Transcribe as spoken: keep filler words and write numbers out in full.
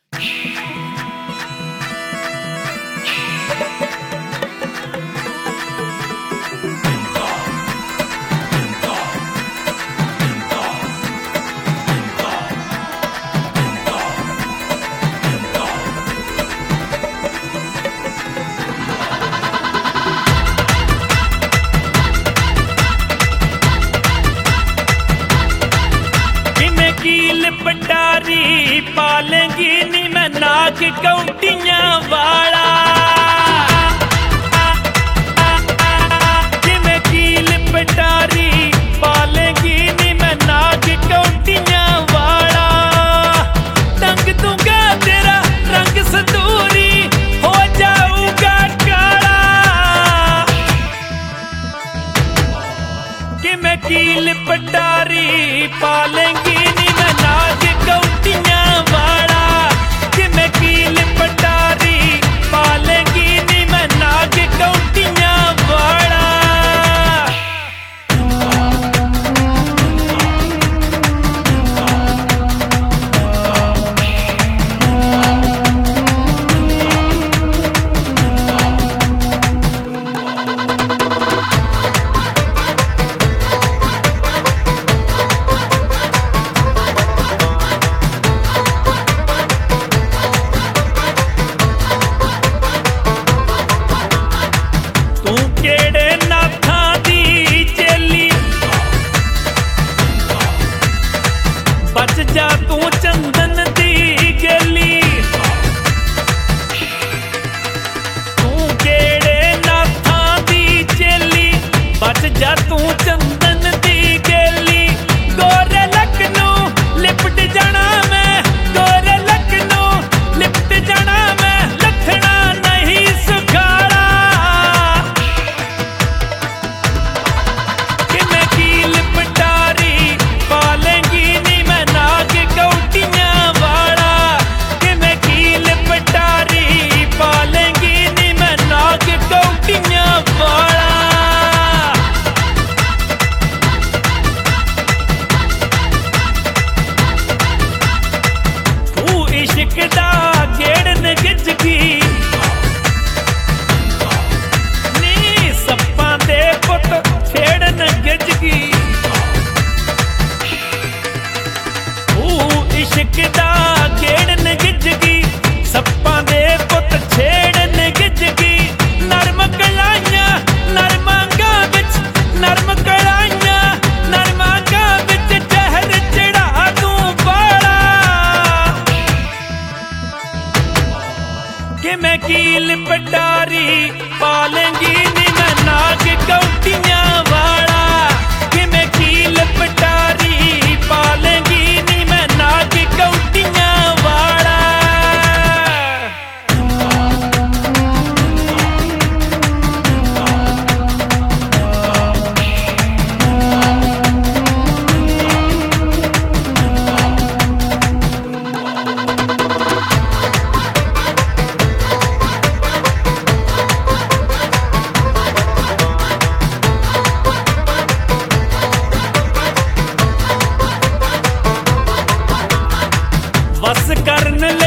पटारी पालेंगी नी मैं नाग कौटियां वाला जिमें कील पटारी पालेंगी नी मैं नाग कौटियां वाला टंग दूंगा तेरा रंग संदूरी हो जाऊगा काला कि मैं कील पटारी पालेंगी बच जा तू चंदन दी गेली तू केड़े नाथां दी चेली बच जा तू चंदन दी गेली गोरे लक नू लिपट जाना मैं गोरे लक नू लिपट जाना मैं लखना नहीं सुखाड़ा कि मैं कील पटारी पालेंगी इश्कदा गेड़न गिजगी नी सप्पां दे पुत छेड़न गिजगी इश्कदा गेड़न गिजगी सप्पां दे पुत छेड़न गिजगी नरम कलाइयां नरमांगा बिच नरम कलाइयां नरमांगा बिच जहर चढ़ा दूं बाला कि मैं कील पटारी पालेंगी नी मैं नाग कौटियां वाला कि मैं कील पटारी पालेंगी नी मैं नाग कौटियां वाला वस करन ले